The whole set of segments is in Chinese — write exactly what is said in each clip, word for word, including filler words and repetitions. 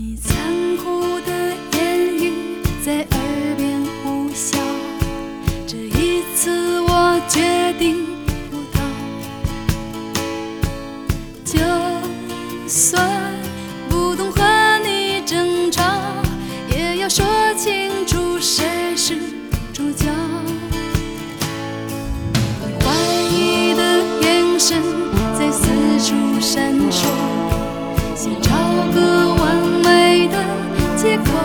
你残酷的言语在耳边呼啸，这一次我决定不逃。就算不懂和你争吵，也要说清楚谁是主角。你怀疑的眼神在四处闪烁，想找个完美的借口。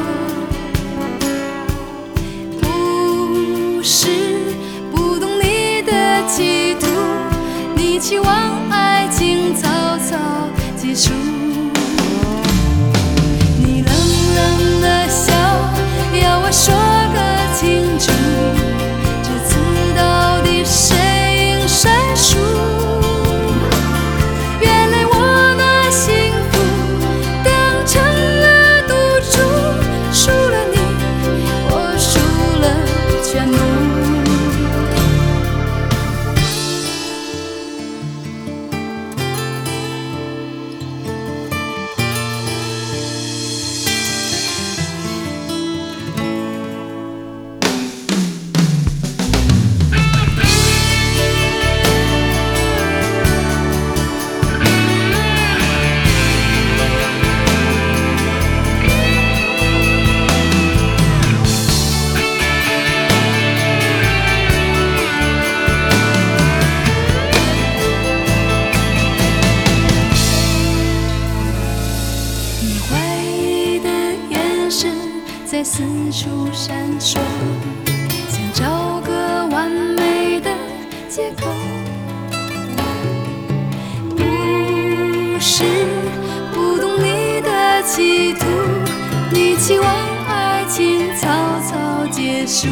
不是不懂你的企图，你期望爱情草草结束。你冷冷的笑，要我说个清楚，这次到底谁赢谁输？原来我拿幸福当成了赌注，输了你，我输了全部。你怀疑的眼神在四处闪烁，想找个完美的借口。不是不懂你的企图，你期望爱情草草结束。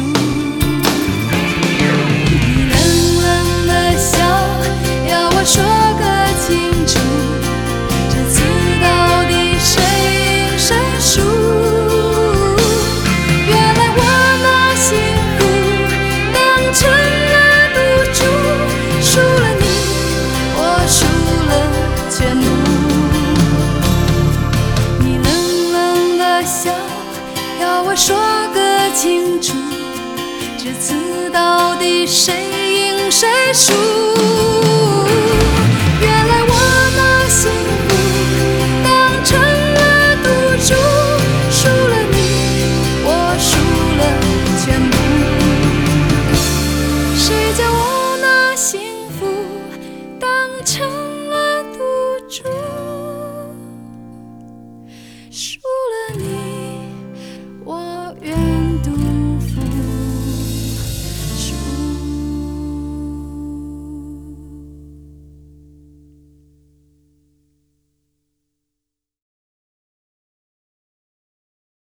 你冷冷的笑，要我说个清楚，这次到底谁赢谁输？原来我拿幸福当成了赌注，输了你，我输了全部。你冷冷的笑，要我说个清楚，这次到底谁赢谁输？